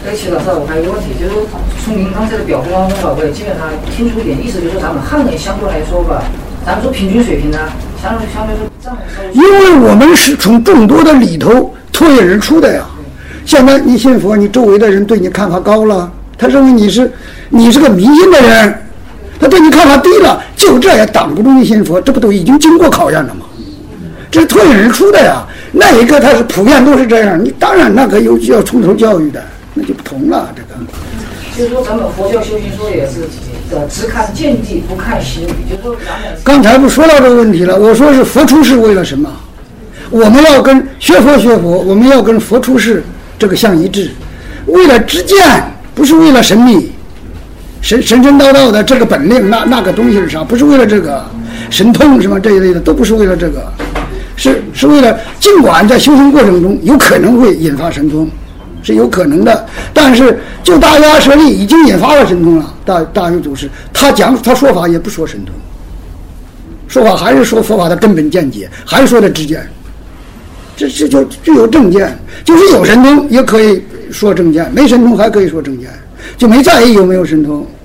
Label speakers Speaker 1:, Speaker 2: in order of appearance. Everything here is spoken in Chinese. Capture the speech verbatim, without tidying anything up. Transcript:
Speaker 1: 哎，齐老师，我还有一个问题，就是从您刚才的表述当中吧，我也基本上听出一点意思，就是咱们汉人相对来说吧，咱们说平均水平呢，相对相对说这样稍微。
Speaker 2: 因为我们是从众多的里头脱颖而出的呀。现在你信佛，你周围的人对你看法高了，他认为你是你是个迷信的人，他对你看法低了，就这也挡不住你信佛，这不都已经经过考验了吗？这是脱颖而出的呀。那一个他是普遍都是这样，你当然那个有要从头教育的，那就不同了。这个，
Speaker 1: 其实说咱们佛教修行说也是呃只看见地不看行为，就是说咱们
Speaker 2: 刚才不说到这个问题了，我说是佛出世为了什么？我们要跟学佛学佛，我们要跟佛出世这个相一致，为了知见，不是为了神秘、神神神叨叨的这个本领，那那个东西是啥？不是为了这个神通什么这一类的，都不是为了这个。是是为了，尽管在修行过程中有可能会引发神通，是有可能的，但是就大压舍利已经引发了神通了。大大玉祖师他讲他说法也不说神通，说法还是说佛法的根本见解，还是说的知见，这这就具有正见，就是有神通也可以说正见，没神通还可以说正见，就没在意有没有神通。